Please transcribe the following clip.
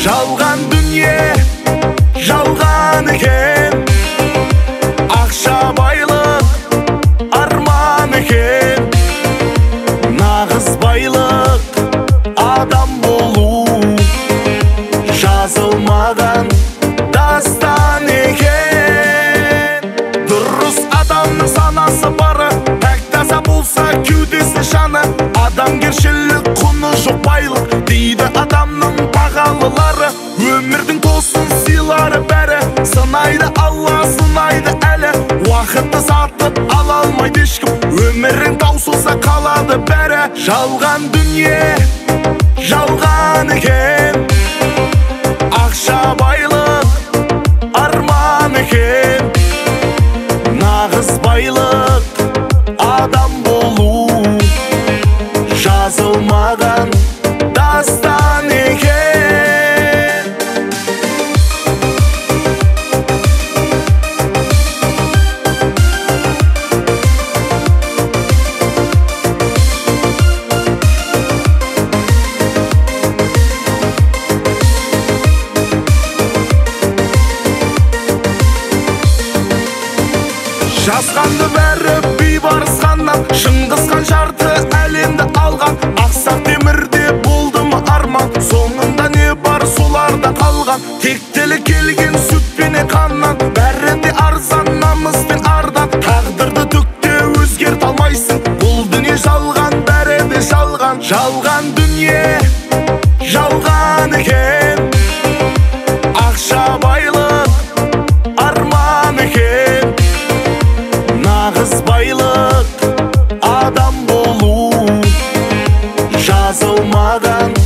Жалған дүние, жалған екен, ақша байлық арман екен. Нағыз байлық адам болу, жазылмаған дастан екен. Дұрыс адамның санасы бары, пәк таза болса кеудесі жаны. Адамгершілік құны жоқ байлық дейді адамның бағалылары. Өмірдің тосын сыйлары бәрі, сынайды Алла, сынайды әлі. Уақытты сатып ала алмайды ешкім, өмірің таусылса қалады бәрі. Жалған дүние, жалған екен, ақша байлық арман екен. Нағыз байлық адам болу, жазылмаған дастан екен. Жазғанды бәрі бейбарыс ханнан, Шыңғыс хан жарты әлемді алған. Ақсақ темірде болды ма арман, соңында не бар соларда қалған. Тектелі келген сүт пен қаннан, бәрі де арзан, намыс пен ардан. Тағдырды түкте өзгерте алмайсың, бұл дүние жалған, бәрі де жалған. Жалған дүние, жалған екен, ақша байлық арман екен. Нағыз байлық адам болу, жазылмаған